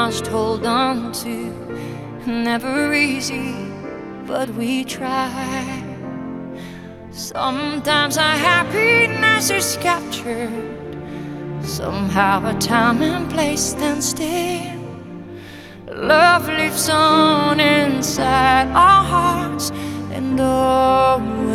must hold on to. Never easy, but we try. Sometimes our happiness is captured. Somehow a time and place stand still. Love lives on inside our hearts and always.